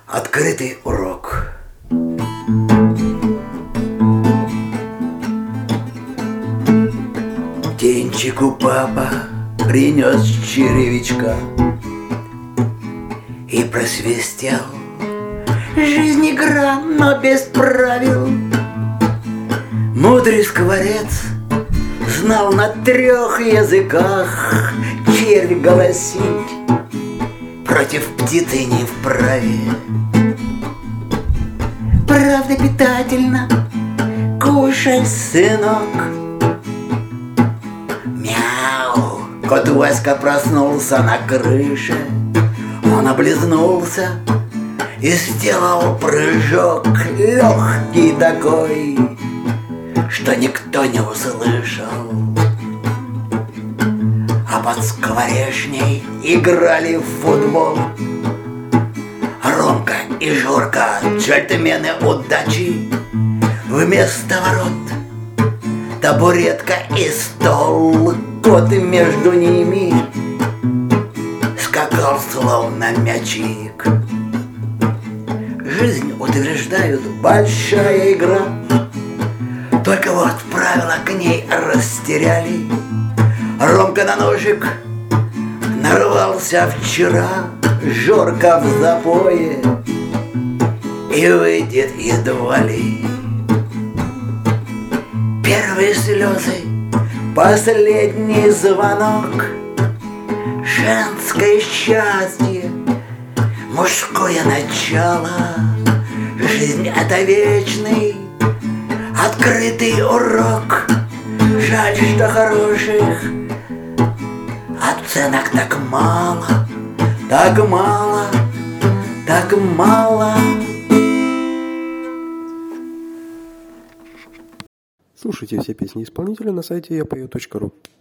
Открытый урок. Птенчику папа принес черевичка и просвистел. Жизнь игра, но без правил. Мудрый скворец знал на 3 языках. Червь голосить против птицы не вправе. Правда питательно, кушай, сынок. Мяу! Кот Васька проснулся на крыше. Он облизнулся и сделал прыжок легкий такой, что никто не услышал. А под скворечней играли в футбол Ромка и Жорка, джентльмены удачи. Вместо ворот табуретка и стол. Кот между ними скакал словно мячик. Жизнь, утверждают, большая игра, только вот правила к ней растеряли. Ромка на ножик нарвался вчера, Жорка в запое и выйдет едва ли. Первые слезы, последний звонок, женское счастье, мужское начало. Жизнь — это вечный открытый урок. Жаль, что хороших оценок так мало, так мало, так мало. Слушайте все песни исполнителя на сайте yapою.ru.